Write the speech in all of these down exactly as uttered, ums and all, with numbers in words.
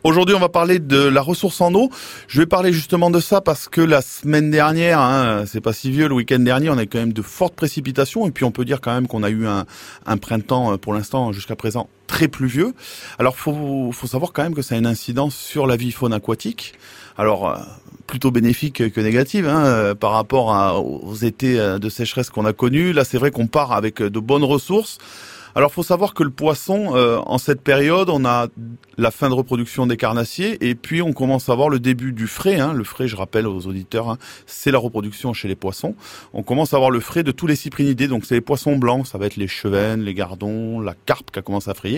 Aujourd'hui, on va parler de la ressource en eau. Je vais parler justement de ça parce que la semaine dernière, hein, c'est pas si vieux, le week-end dernier, on a quand même de fortes précipitations et puis on peut dire quand même qu'on a eu un, un printemps, pour l'instant, jusqu'à présent, très pluvieux. Alors, faut, faut savoir quand même que ça a une incidence sur la vie faune aquatique. Alors, plutôt bénéfique que négative, hein, par rapport à, aux étés de sécheresse qu'on a connus. Là, c'est vrai qu'on part avec de bonnes ressources. Alors, faut savoir que le poisson, euh, en cette période, on a la fin de reproduction des carnassiers et puis on commence à voir le début du frai. Hein. Le frai, je rappelle aux auditeurs, hein, c'est la reproduction chez les poissons. On commence à voir le frai de tous les cyprinidés, donc c'est les poissons blancs, ça va être les chevennes, les gardons, la carpe qui a commencé à frayer.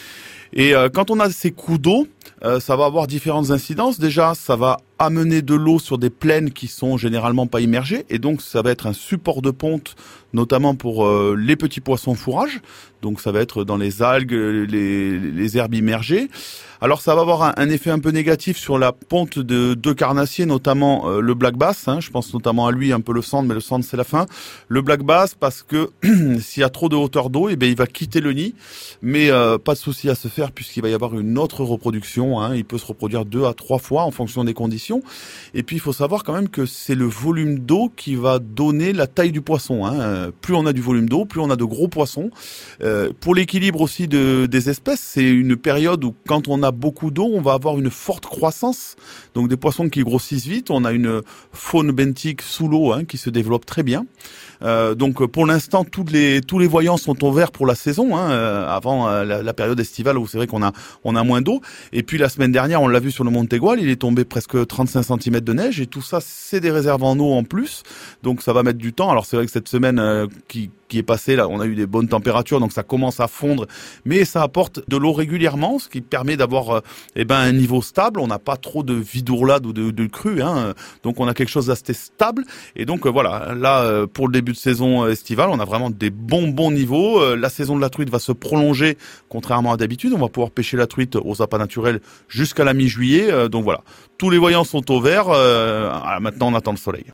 Et euh, quand on a ces coups d'eau, euh, ça va avoir différentes incidences. Déjà, ça va amener de l'eau sur des plaines qui sont généralement pas immergées, et donc ça va être un support de ponte, notamment pour euh, les petits poissons fourrage. Donc ça va être dans les algues, les, les herbes immergées. Alors ça va avoir un, un effet un peu négatif sur la ponte de deux carnassiers, notamment euh, le black bass. Hein, je pense notamment à lui, un peu le sand, mais le sand c'est la fin. Le black bass parce que s'il y a trop de hauteur d'eau, eh bien il va quitter le nid, mais euh, pas de souci à se faire puisqu'il va y avoir une autre reproduction. Hein, il peut se reproduire deux à trois fois en fonction des conditions. Et puis il faut savoir quand même que c'est le volume d'eau qui va donner la taille du poisson. Hein. Plus on a du volume d'eau, plus on a de gros poissons. Euh, pour l'équilibre aussi de, des espèces, c'est une période où quand on a beaucoup d'eau, on va avoir une forte croissance. Donc des poissons qui grossissent vite. On a une faune benthique sous l'eau hein, qui se développe très bien. Euh, donc pour l'instant, tous les tous les voyants sont au vert pour la saison. Hein, euh, avant euh, la, la période estivale où c'est vrai qu'on a on a moins d'eau. Et puis la semaine dernière, on l'a vu sur le Monte Gual, il est tombé presque trente-cinq centimètres de neige et tout ça, c'est des réserves en eau en plus. Donc ça va mettre du temps. Alors c'est vrai que cette semaine euh, qui qui est passée là, on a eu des bonnes températures, donc ça commence à fondre, mais ça apporte de l'eau régulièrement, ce qui permet d'avoir euh, eh ben un niveau stable. On n'a pas trop de vidourlade ou de, de crue, hein, donc on a quelque chose d'assez stable. Et donc euh, voilà, là euh, pour le début de saison estivale, on a vraiment des bons bons niveaux. Euh, la saison de la truite va se prolonger, contrairement à d'habitude. On va pouvoir pêcher la truite aux appâts naturels jusqu'à la mi-juillet. Euh, donc voilà, tous les voyants sont au vert. Euh, maintenant, on attend le soleil.